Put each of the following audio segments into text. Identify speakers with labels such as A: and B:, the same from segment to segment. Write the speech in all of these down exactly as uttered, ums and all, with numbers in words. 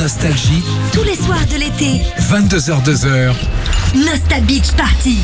A: Nostalgie.
B: Tous les soirs de l'été.
A: vingt-deux heures deux heures.
B: Nostal Beach Party.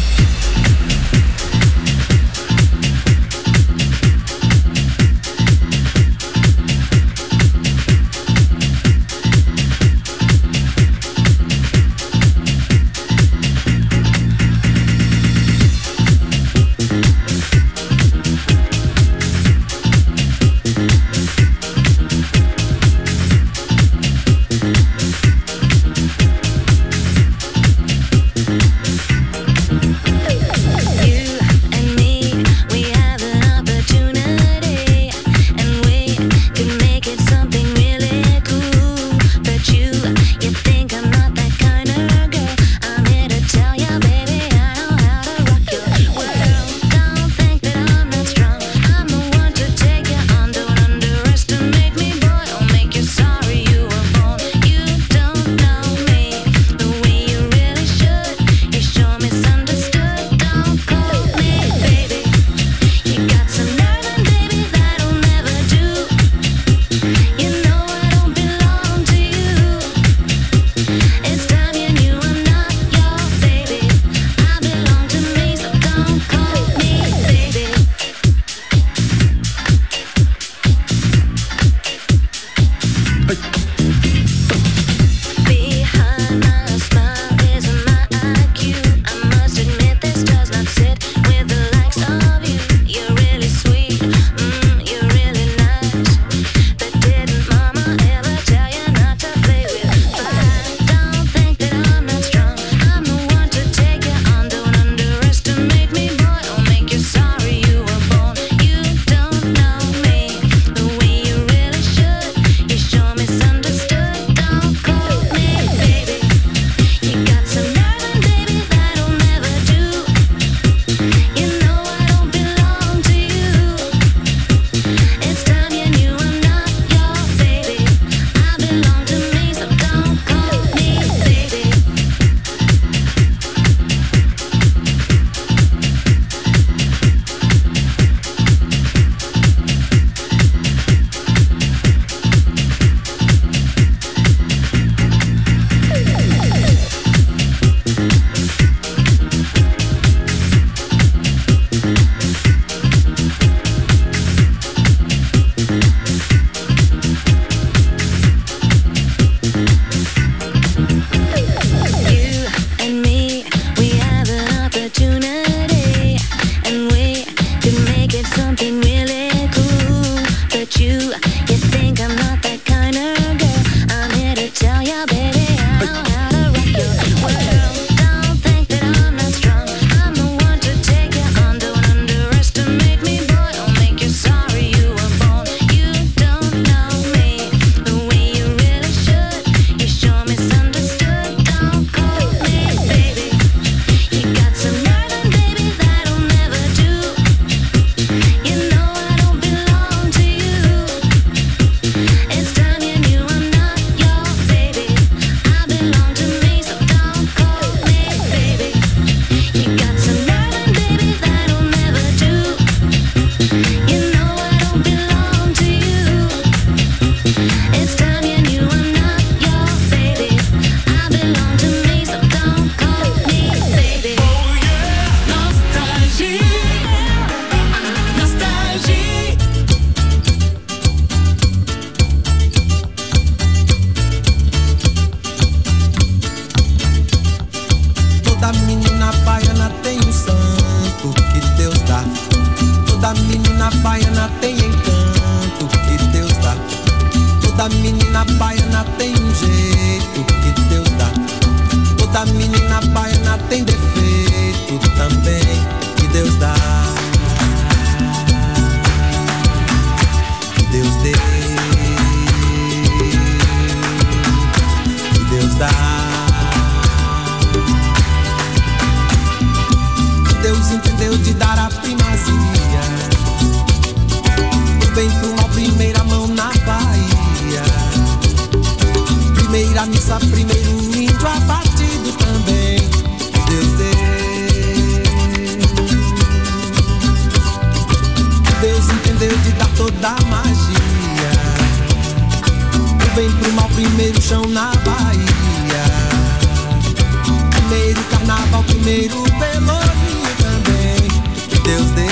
A: bem pro mal, primeiro chão na Bahia. Primeiro carnaval, primeiro pelourinho também, que Deus deu.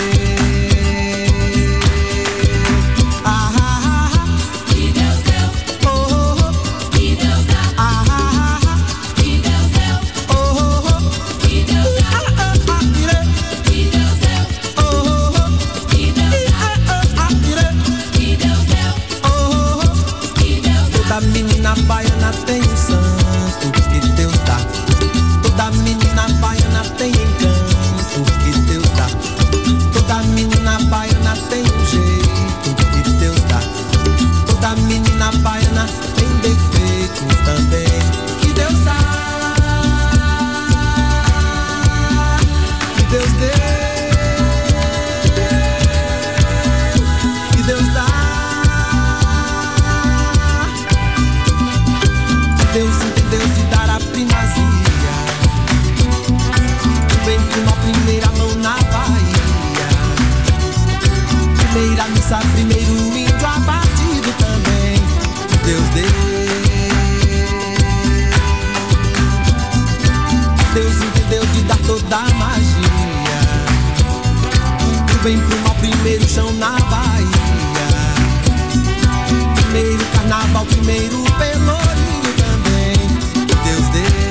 A: Ah, ah, ah, que Deus deu. Oh, oh, que Deus dá. Ah, ah, ah, que Deus deu. Oh, oh, oh, que Deus dá. Ah, ah, ah, que Deus deu. Oh, oh, oh, que Deus dá. Ah, ah, ah, que Deus deu. Oh, oh, oh, que Deus dá. Toda menina baiana tem um santo que Deus dá. Toda menina baiana tem encanto que Deus dá. Toda menina baiana tem um jeito que Deus dá. Toda menina baiana tem defeitos também que Deus dá. Que Deus deu. Que Deus dá. Deus entendeu de dar a primazia. Vem com uma primeira mão na Bahia. Primeira missa, primeiro índio abatido também. Deus deu. Deus entendeu de dar toda a magia. Vem pro mal, primeiro chão na Bahia. Primeiro carnaval, primeiro pelourinho também. Deus deu.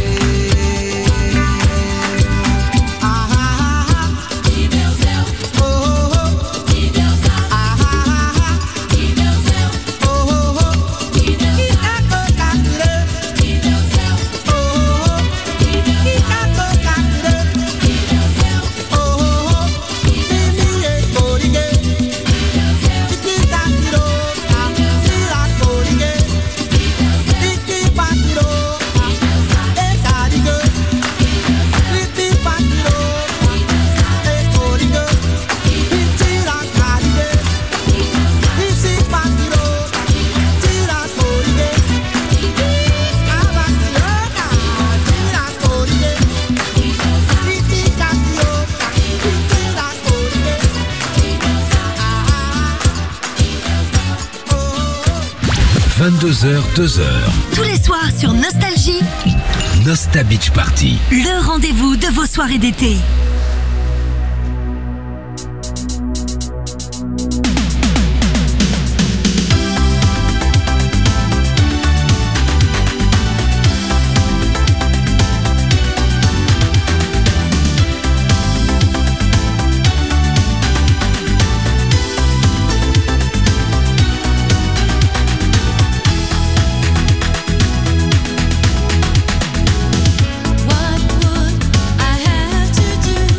C: vingt-deux heures, deux heures.
B: Tous les soirs sur Nostalgie.
C: Nosta Beach Party.
B: Le rendez-vous de vos soirées d'été.
D: What would I have to do?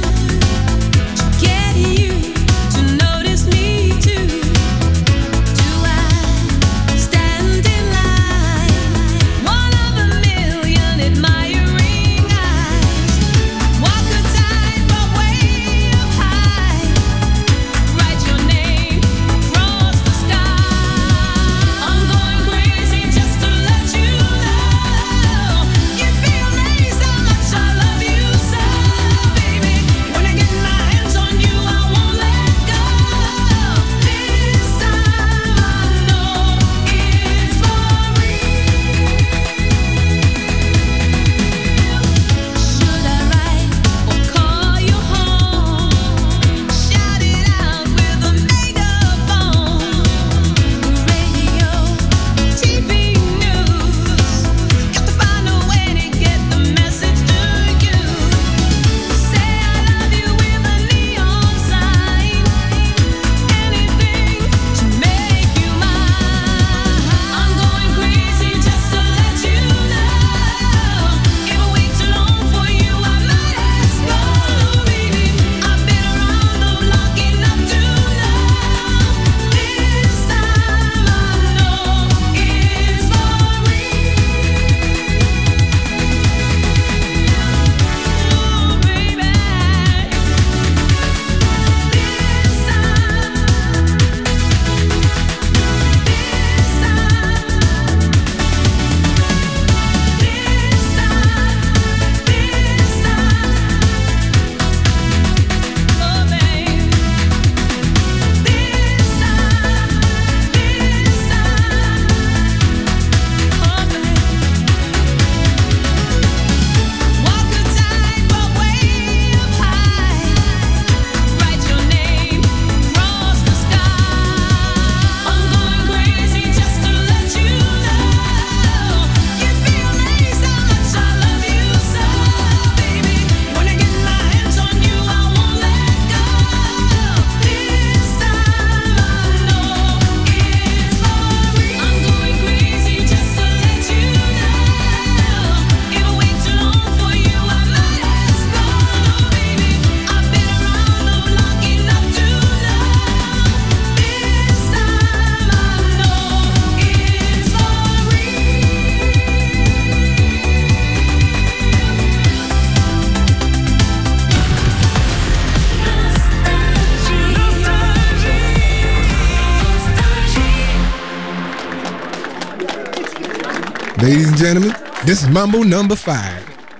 D: Ladies and gentlemen, this is Mambo number five.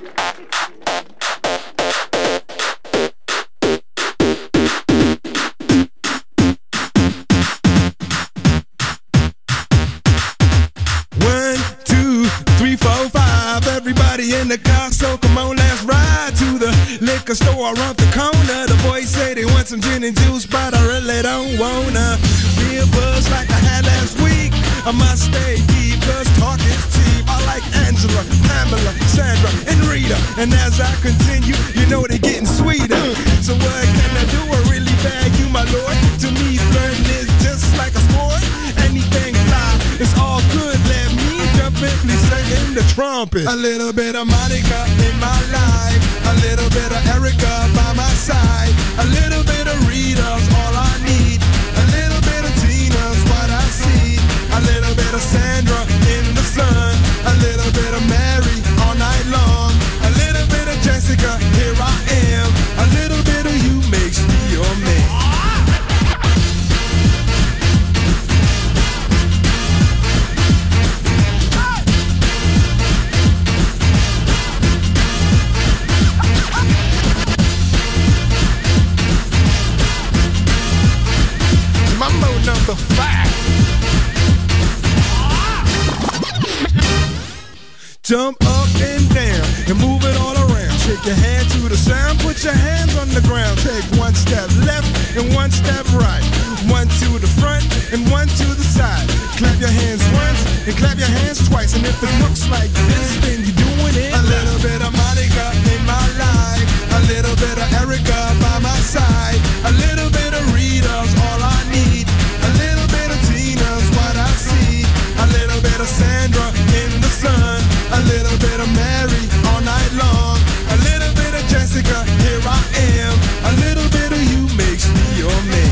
D: One, two, three, four, five. Everybody in the car, so come on, let's ride to the liquor store around the corner. The boys say they want some gin and juice, but I really don't wanna be a buzz like I had last week. I must stay deep, cause talk is cheap. I like Angela, Pamela, Sandra, and Rita. And as I continue, you know they're getting sweeter. So what can I do? I really bag you, my lord. To me, flirting is just like a sport. Anything fly, it's all good. Let me jump in, please sing in the trumpet. A little bit of Monica in my life. A little bit of Erica by my side. A little bit of Rita's all I need. A little bit of Tina's what I see. A little bit of Sandra in the sun. A little bit of Mary all night long. A little bit of Jessica, here I am. A little bit of you makes me your man. Mambo number five. Jump up and down and move it all around. Shake your hand to the sound, put your hands on the ground. Take one step left and one step right. One to the front and one to the side. Clap your hands once and clap your hands twice. And if it looks like this, then you're doing it. A little bit of Monica in my life. A little bit of Erica by my side. A little bit of Rita's all I need. A little bit of Tina's what I see. A little bit of Sandra in the sun. A little bit of Mary all night long. A little bit of Jessica, here I am. A little bit of you makes me your man.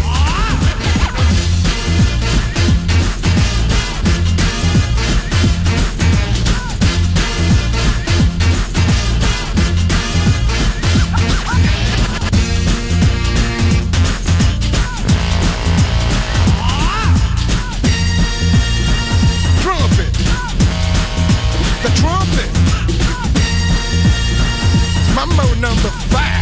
D: Trumpet. The trumpet. Mambo number five.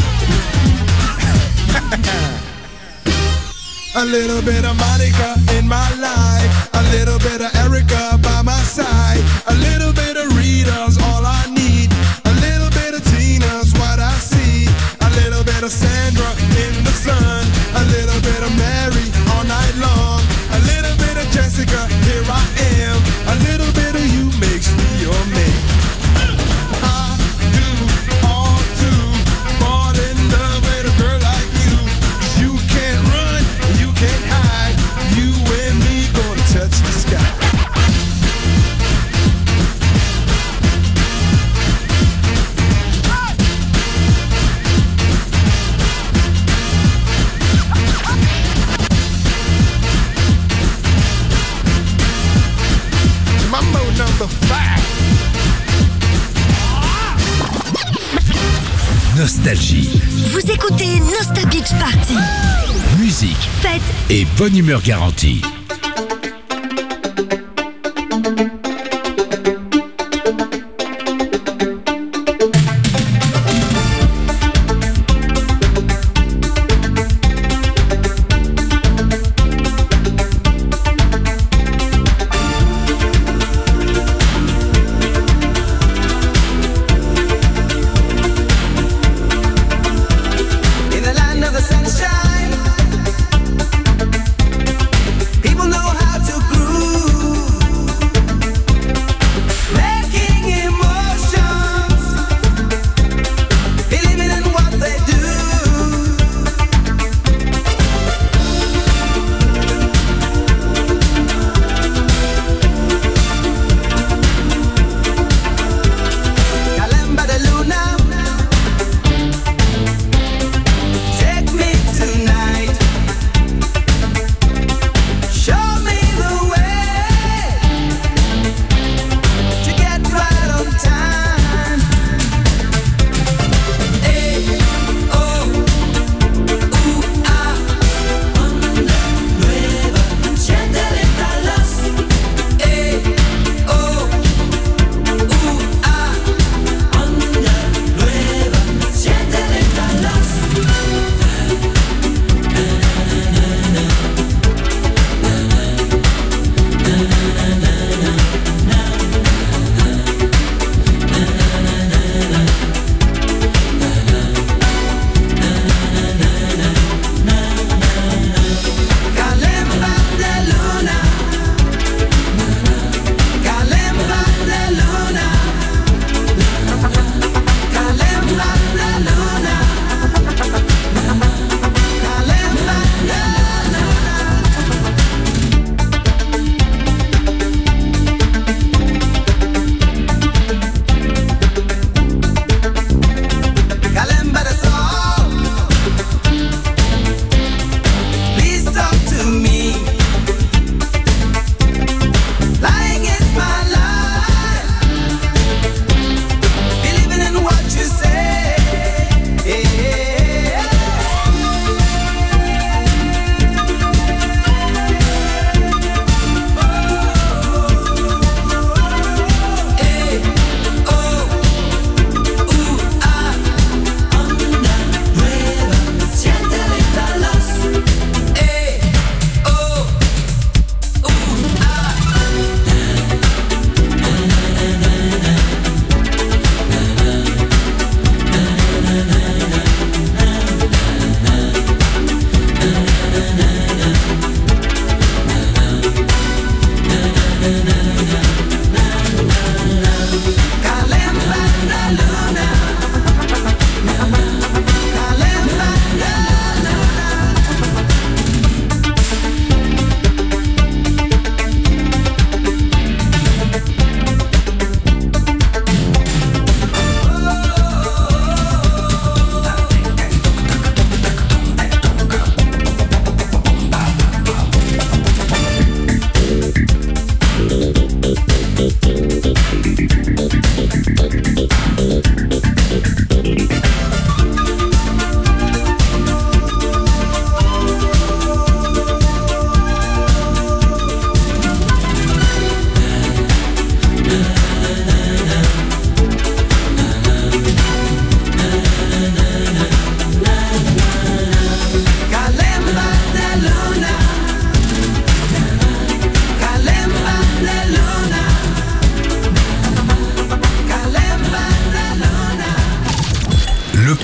D: A little bit of Monica in my life. A little bit of Erica by my side. A little bit of Rita's all I need. A little bit of Tina's what I see. A little bit of Sandra in the sun. A little bit of Mary all night long. A little bit of Jessica, here I am. A little bit of you makes me your man. I do all to fall in love with a girl like you. You can't run, you can't hide. You and me gonna touch the sky. Mambo number five.
C: Nostalgie,
B: Vous écoutez Nostal Beach Party.
C: musique
B: Fête
C: et bonne humeur garantie.
E: In the land of the sunshine, people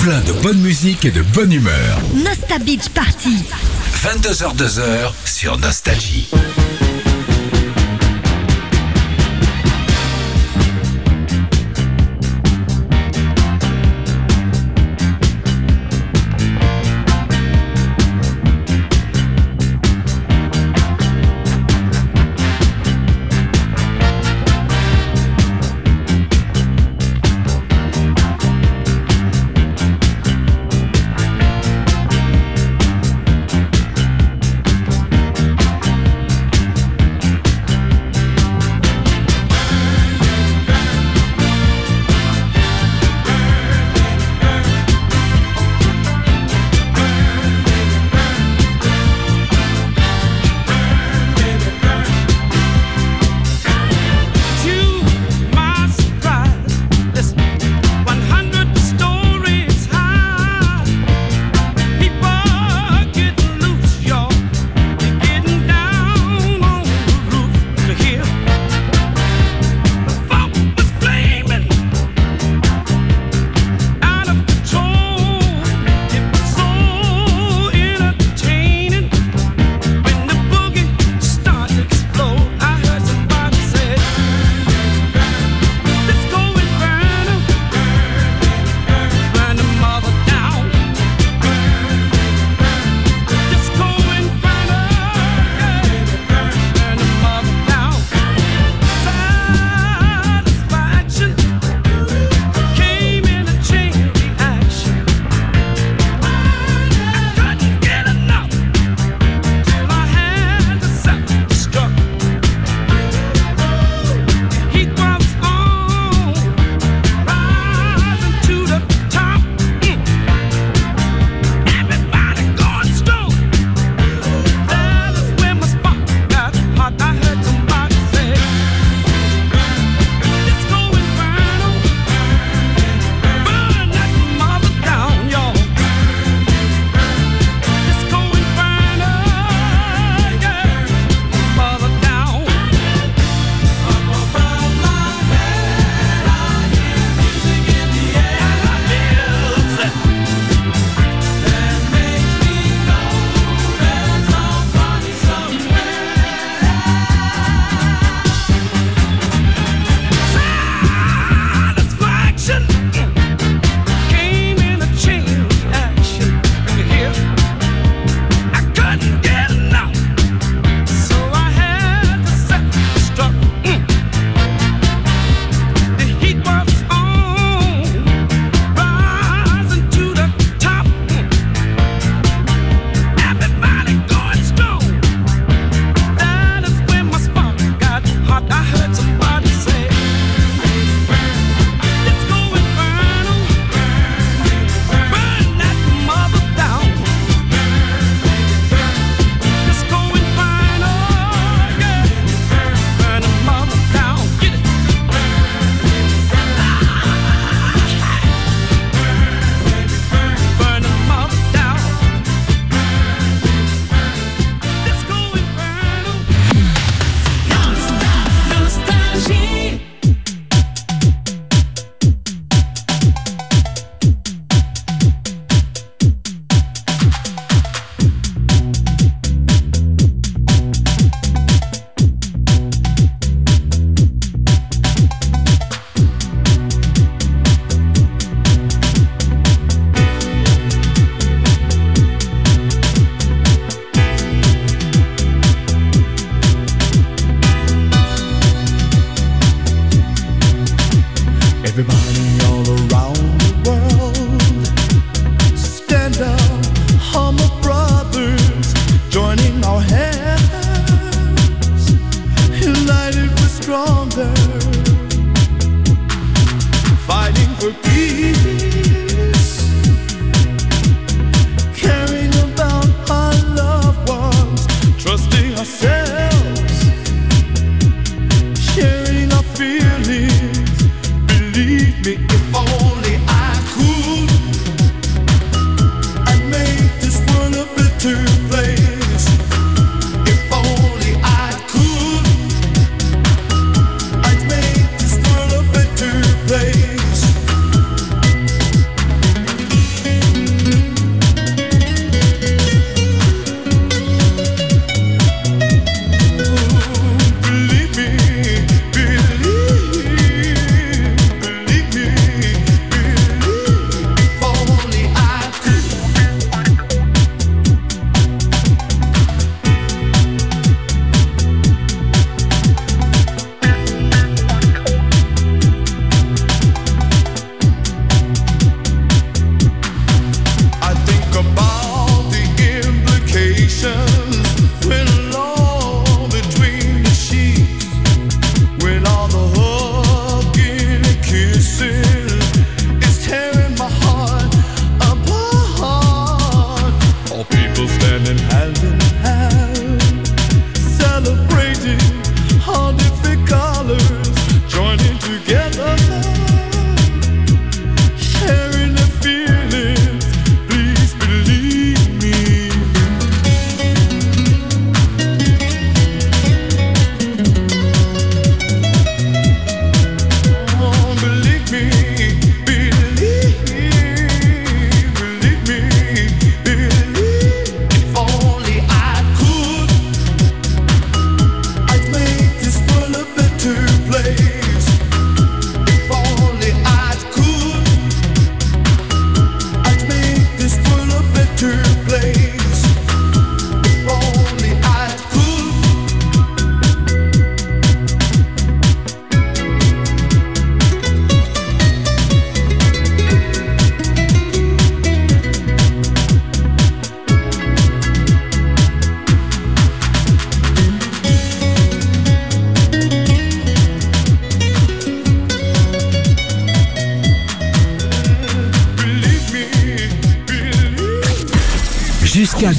C: plein de bonne musique et de bonne humeur.
B: Nostal Beach Party.
C: vingt-deux heures deux heures sur Nostalgie.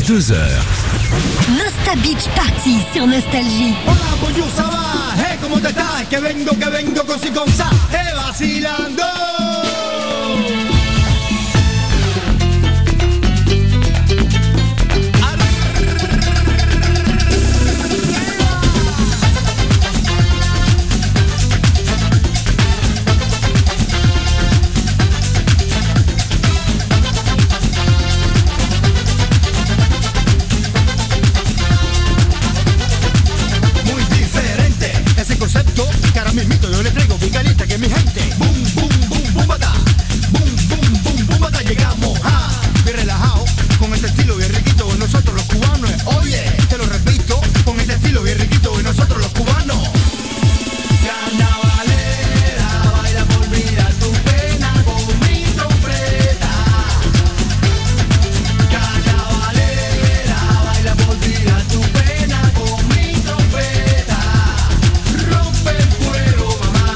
C: deux heures.
B: Nosta Beach Party sur Nostalgie.
E: Hola, bonjour, ça va? Hey, ¿cómo te estás? Que vengo, que vengo con si con sa, eh, vacilando.
F: Mismito, yo le traigo bien caliente que mi gente. Boom, boom, boom, boom, bata. Boom, boom, boom, boom, bata. Llegamos, ah, bien relajado, con este estilo bien riquito de nosotros los cubanos. Oye, te lo repito, con este estilo bien riquito de nosotros los cubanos. Carnavalera, baila por olvidar tu pena con mi trompeta. Carnavalera, baila por olvidar tu pena con mi trompeta. Rompe el cuero, mamá.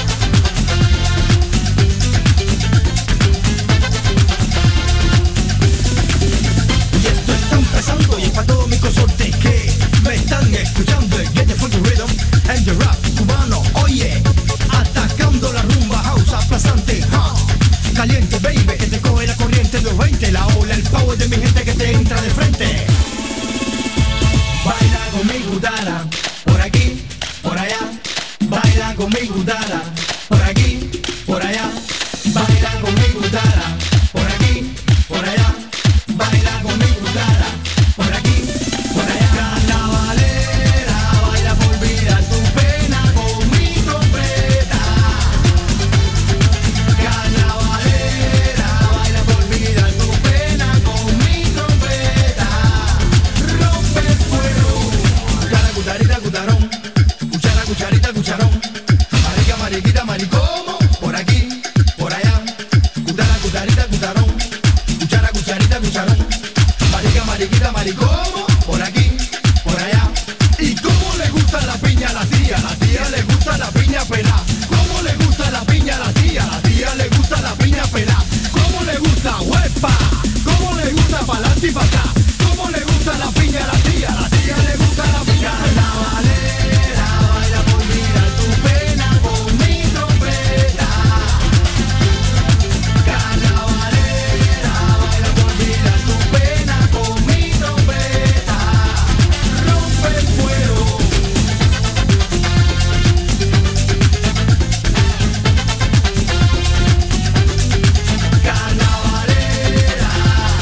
F: Y esto está empezando y es para todos mis consortes que me están escuchando. El Get the Funky Rhythm and the Rap cubano. Oye, atacando la rumba house aplastante, huh? Caliente, baby, que te coge la corriente de veinte. La ola, el power de mi gente que te entra de frente. Baila con mi gutara, por aquí, por allá. Baila con mi gutara, por aquí, por allá. Baila con mi gutara, por aquí, por allá. Baila con mi gutara, por aquí, por allá. Carnavalera, baila por olvidar tu pena con mi trompeta. Carnavalera, baila por olvidar tu pena con mi trompeta. Rompe el fuego. Cuchara, cucharita, cucharón. Cuchara, cucharita, cucharón. Marica, mariquita, maricomo. Por aquí, por allá. Cuchara, cucharita, cucharón. Cuchara, cucharita, cucharón. Marica, mariquita, maricomo. Por aquí, por allá. ¿Y cómo le gusta la piña a la tía? La tía le gusta la piña pelá. ¿Cómo le gusta la piña a la tía? La tía le gusta la piña pelá. ¿Cómo le gusta huepa? ¿Cómo le gusta pa'lante y pa' acá? ¿Cómo le gusta la piña a la tía? La tía le gusta la piña. Carnavalera, baila por olvidar tu pena con mi trompeta. Carnavalera, baila por olvidar tu pena con mi trompeta. Rompe el fuego. Carnavalera,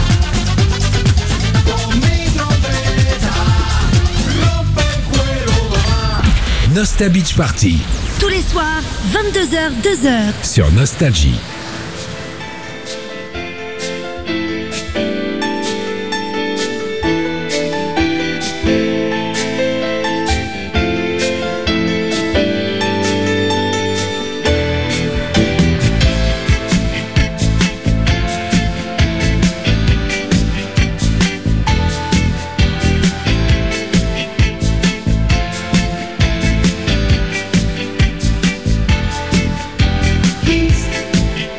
F: con mi trompeta. Rompe el cuero, mamá.
C: Nosta Beach Party
B: Tous les soirs, vingt-deux heures, deux heures.
C: sur Nostalgie.
F: He's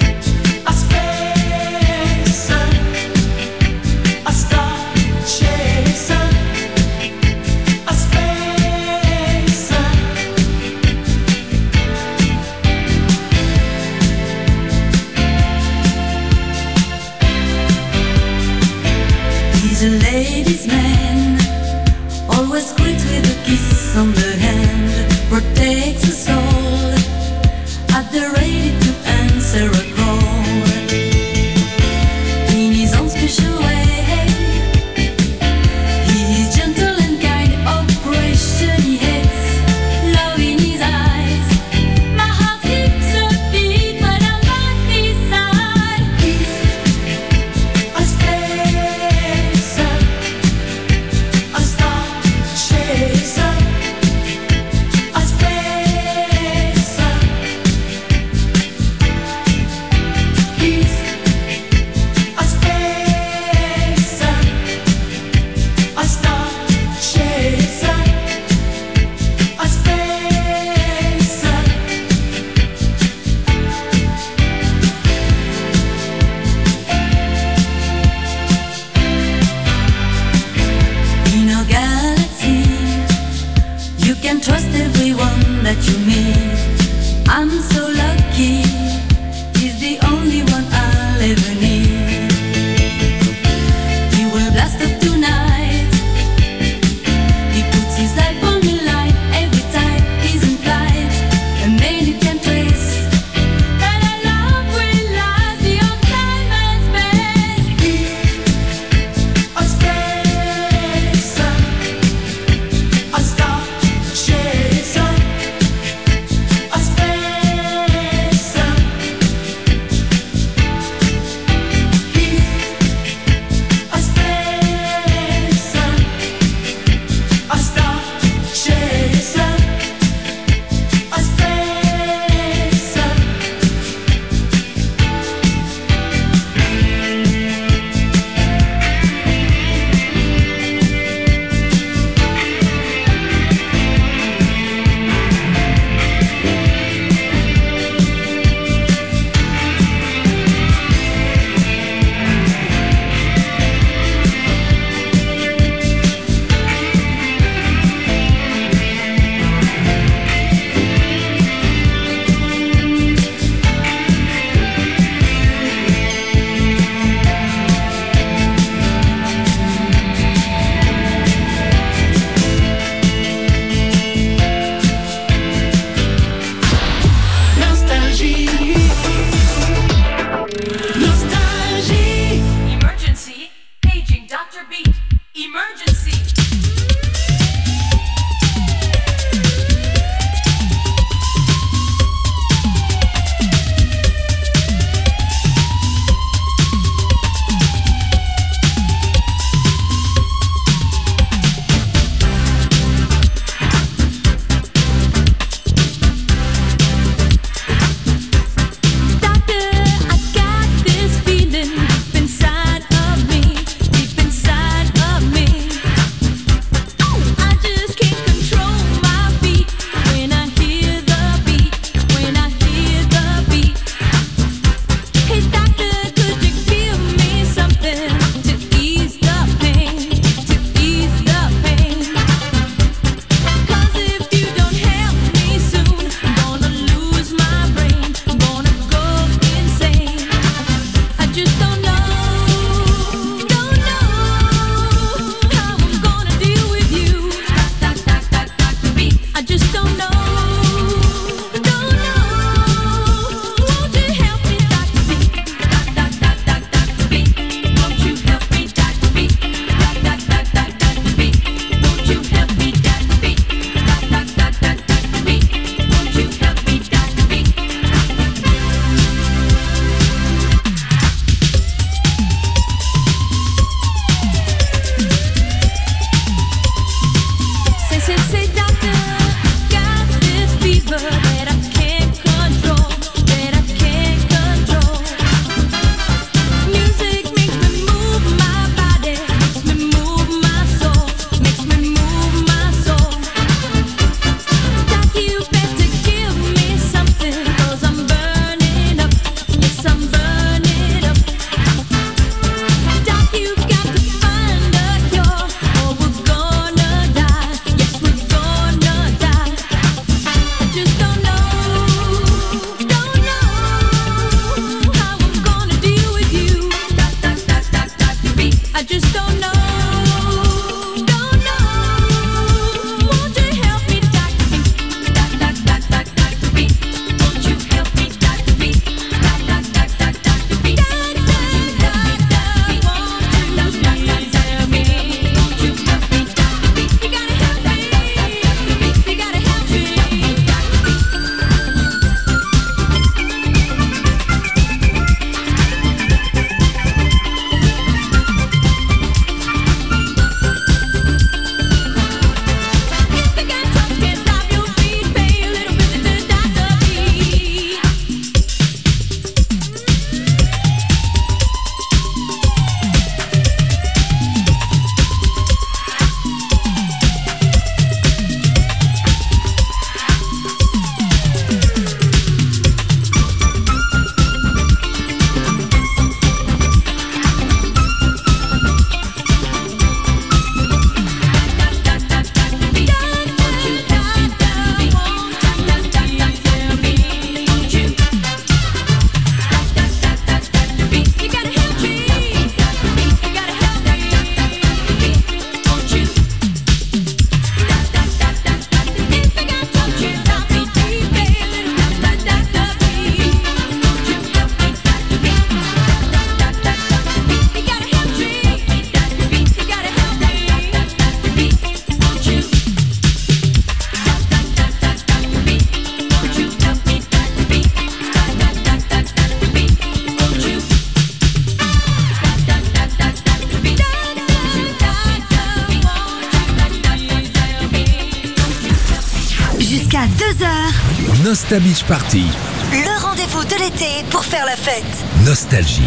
B: Jusqu'à deux heures.
C: Nostal Beach Party.
B: Le rendez-vous de l'été pour faire la fête.
C: Nostalgie.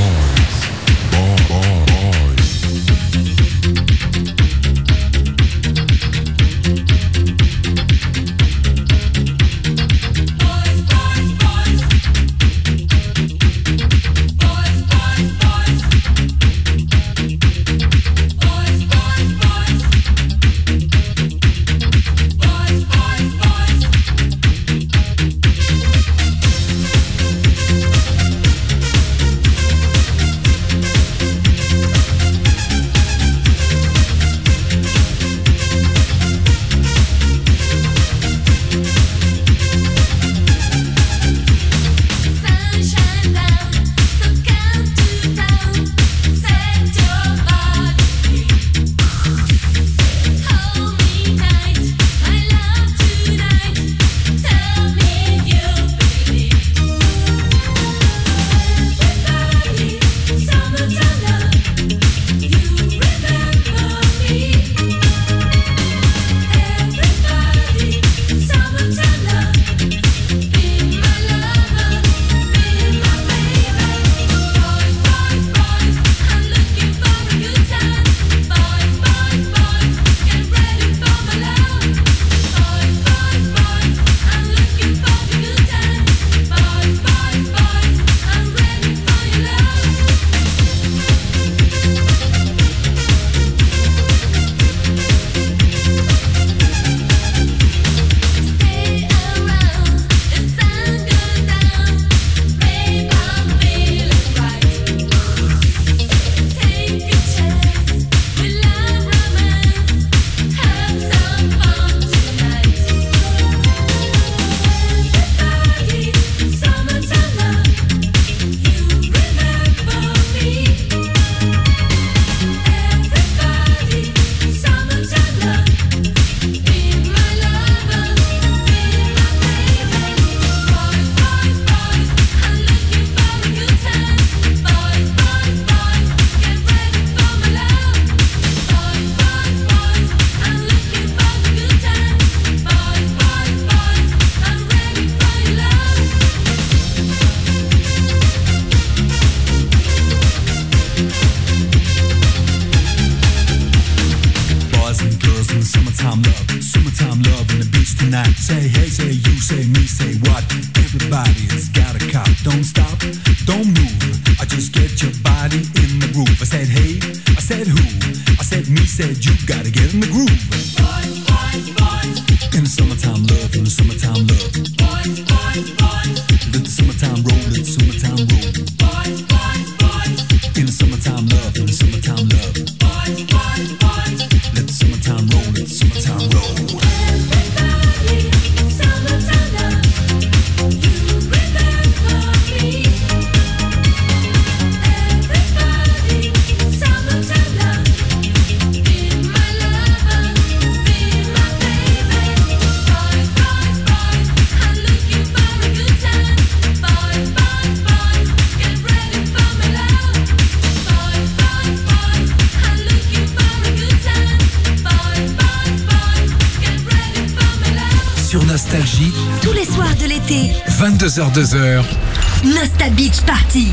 C: Nostalgie.
B: Tous les soirs de l'été.
C: vingt-deux heures deux heures.
B: Nostal Beach Party.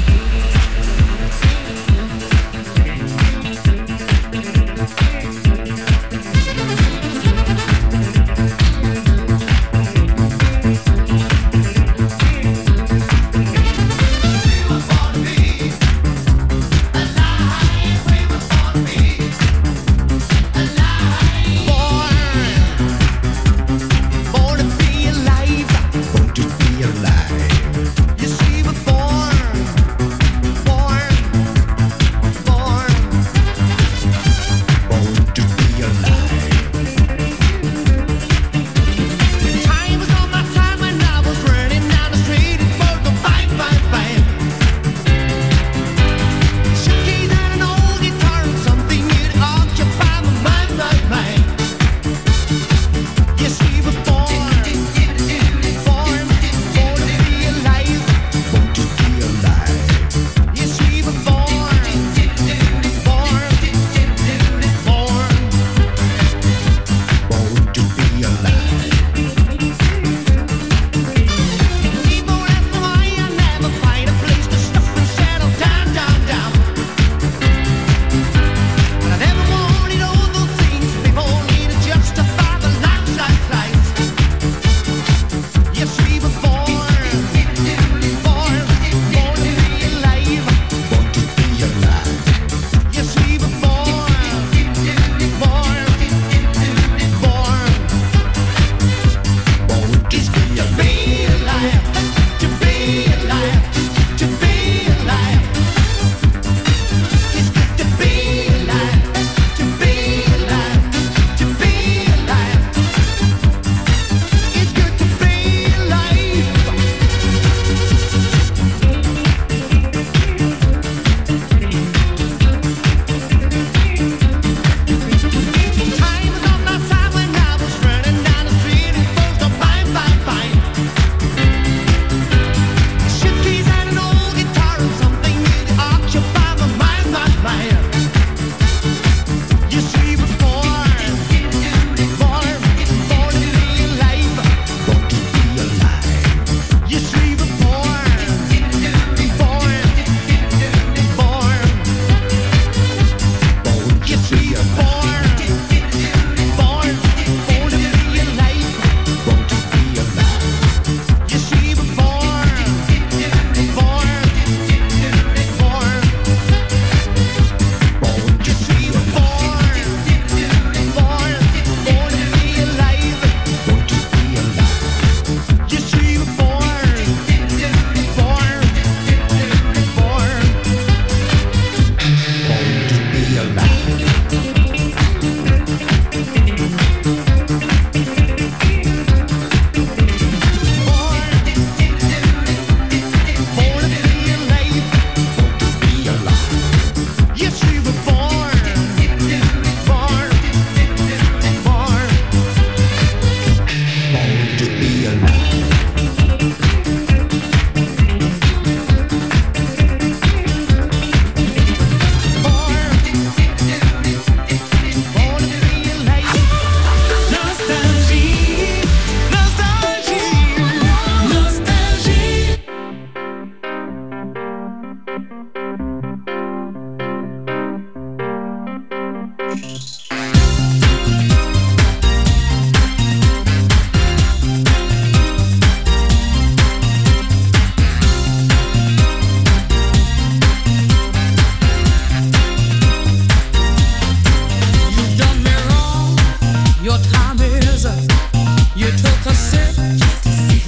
F: Alive. You see, before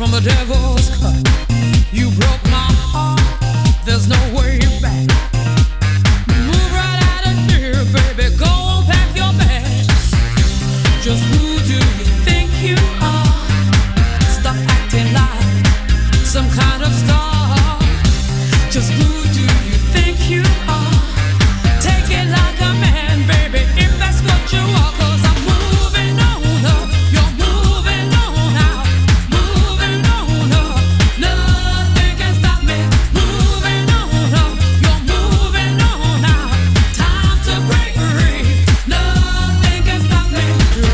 G: from the devil's cut. You broke my heart, there's no way back. Move right out of here, baby, go and pack your bags. Just who do you think you are? Stop acting like some kind of star. Just who do you think you are? Take it like a man, baby, if that's what you are. Cause I'm moving on up, you're moving on out. Moving on up, nothing can stop me. Moving on up, you're moving on out. Time to break free, nothing can stop me.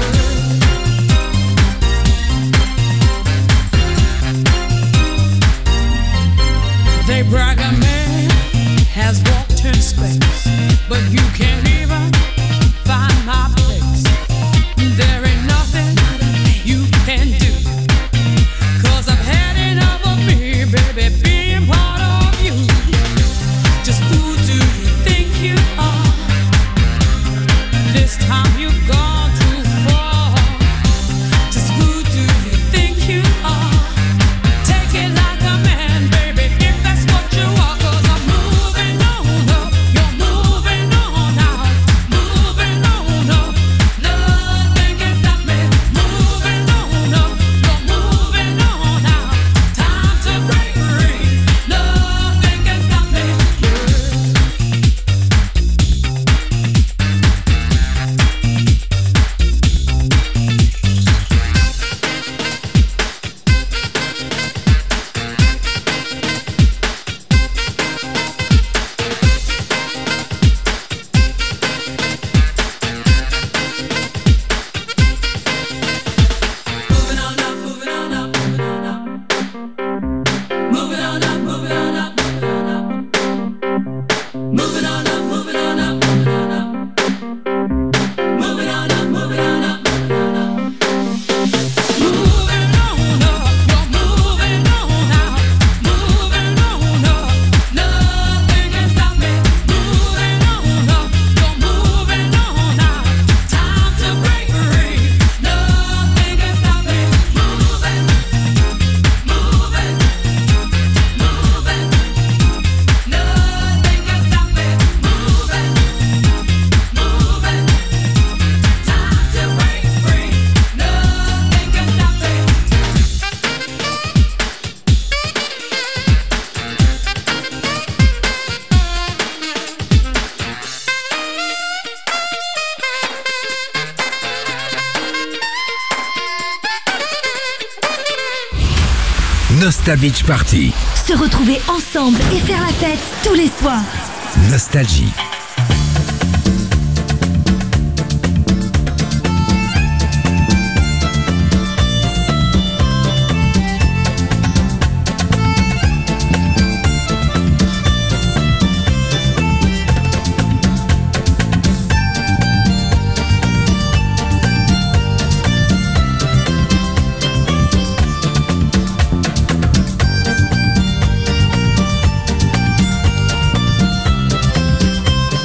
G: They brag a man has walked in space, but you can't even find my place. There ain't nothing you can do, cause I've had enough of me, baby, being part of you. Just who do you think you are? This time you've gone too far. Just who do you think you are? Take it like a man, baby, if that's what you are. Cause I'm moving on up, you're moving on out. Moving on up, nothing can stop me. Moving on up, you're moving on out. Time to break free, nothing can stop me. Moving on up, moving on up, moving on up. Moving on up, moving on up, moving on up. Moving on up, moving on up, moving on up. Moving on up, moving on up, moving on up. Moving on up, you're moving on out. Moving on up, nothing can stop me. Moving on up, you're moving on out. Time to break free, nothing can stop me. Moving, moving, moving, nothing can stop me. Moving, moving, time to break free, nothing can stop me.
C: Nostal Beach Party.
B: Se retrouver ensemble et faire la fête tous les soirs.
C: Nostalgie.
A: Moving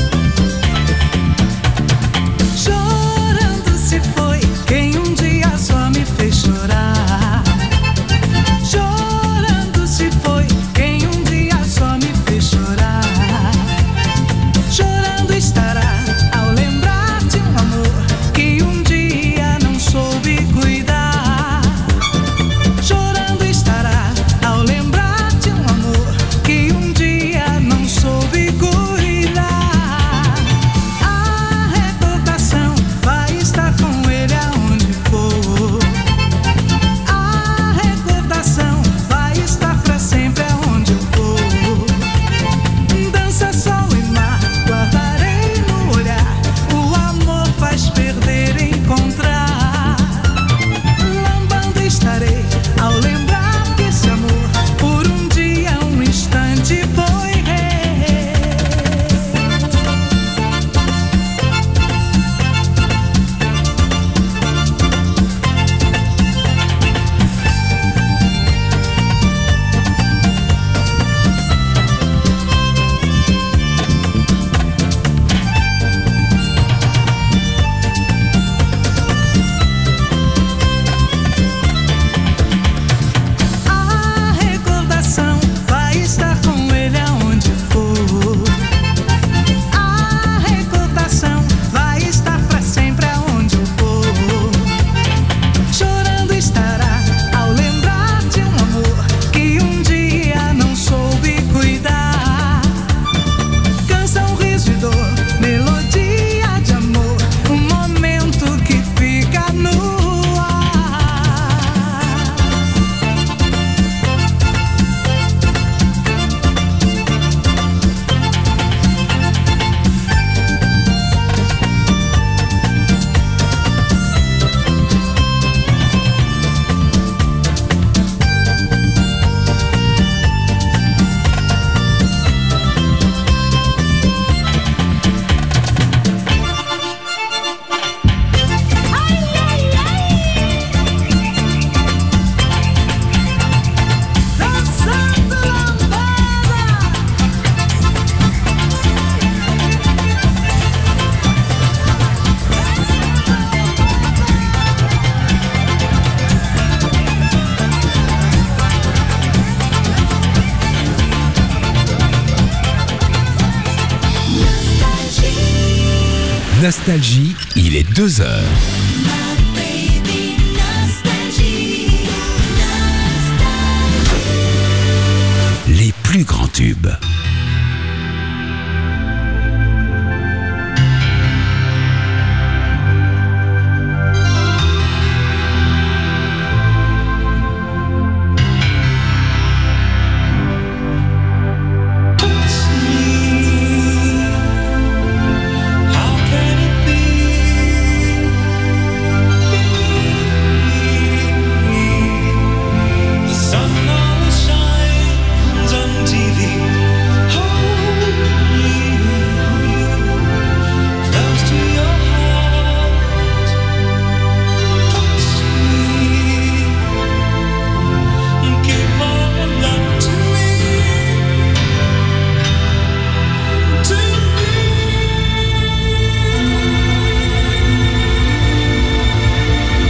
C: Nostalgie, il est deux heures.